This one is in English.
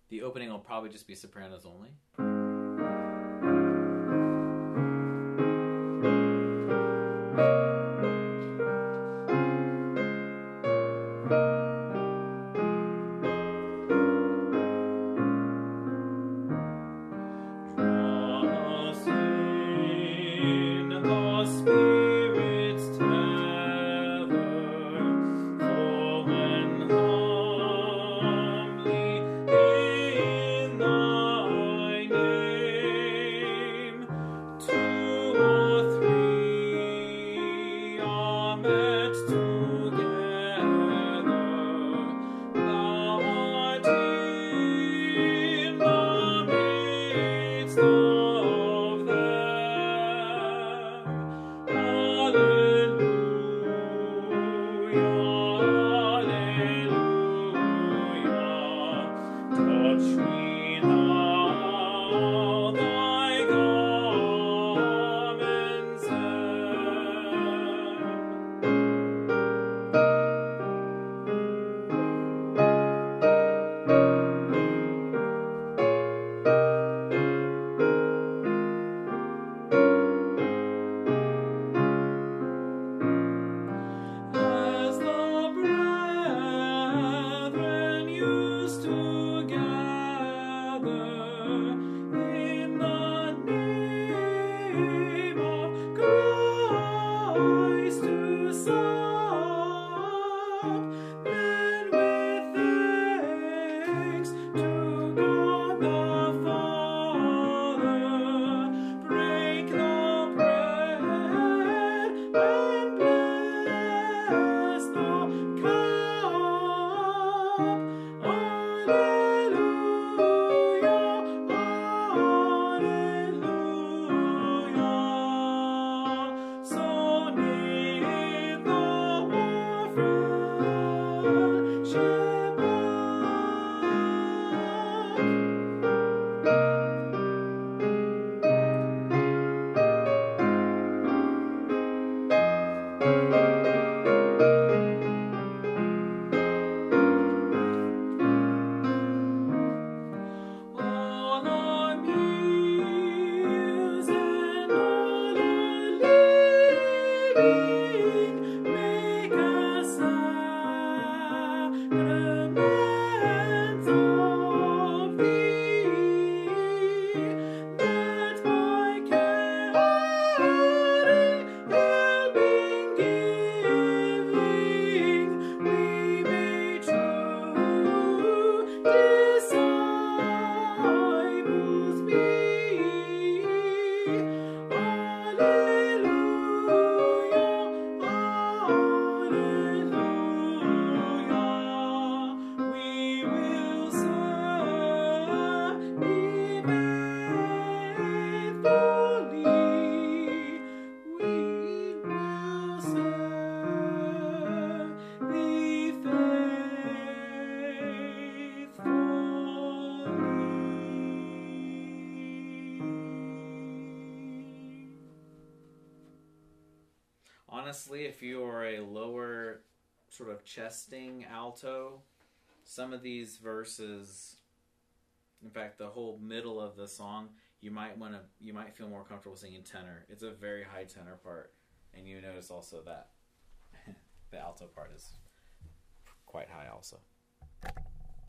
The opening will probably just be sopranos only. Honestly, if you are a lower sort of chesting alto, some of these verses, in fact, the whole middle of the song, you might feel more comfortable singing tenor. It's a very high tenor part, and you notice also that the alto part is quite high also.